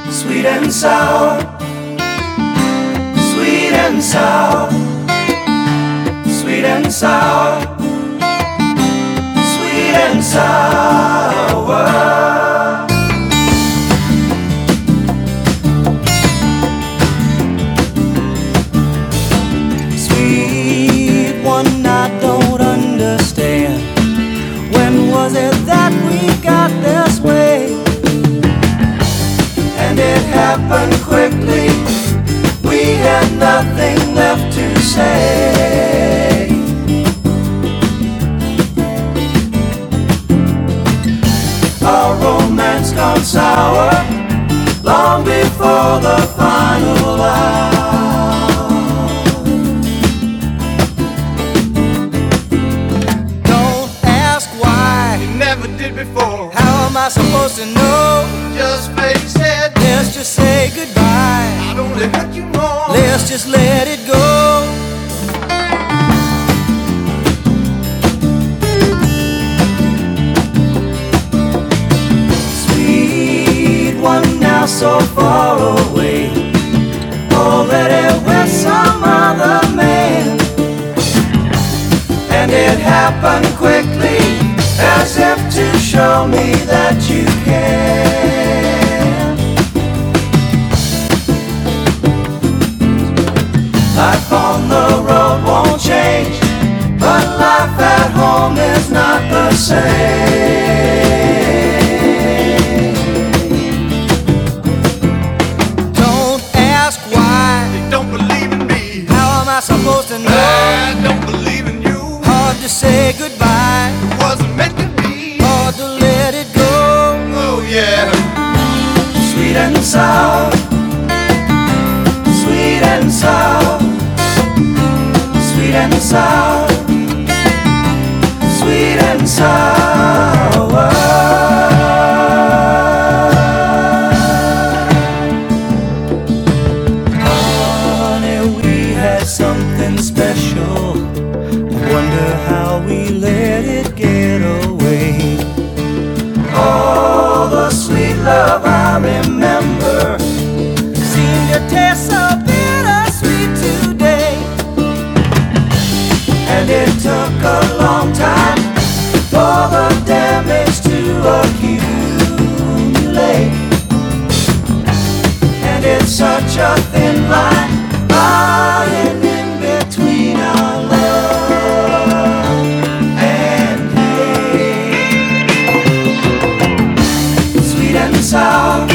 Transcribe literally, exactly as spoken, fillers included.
Sweet and sour, sweet and sour, sweet and sour, sweet and sour. Sweet one, I don't understand. When was it that we got this way? And it happened quickly. We had nothing left to say. Our romance gone sour long before the final hour. Don't ask why, You never did before. how am I supposed to know? Just face it. Let's just say goodbye. I'd only hurt you more. Let's just let it go. Sweet one, now so far away, already with some other man. And it happened quickly, as if to show me that you can. Life on the road won't change, but life at home is not the same. Don't ask why, They don't believe in me. how am I supposed to know? I don't believe in you. Hard to say goodbye, It wasn't meant to be. hard to let it go. Oh yeah. Sweet and sour, sweet and sour, sweet and sour, sweet and sour. Honey, we had something special. I wonder how we let it get away. All the sweet love I remember seemed to taste so bittersweet today. And it took a long time for the damage to accumulate. And it's such a thin line lying in between our love and hate. Sweet and sour,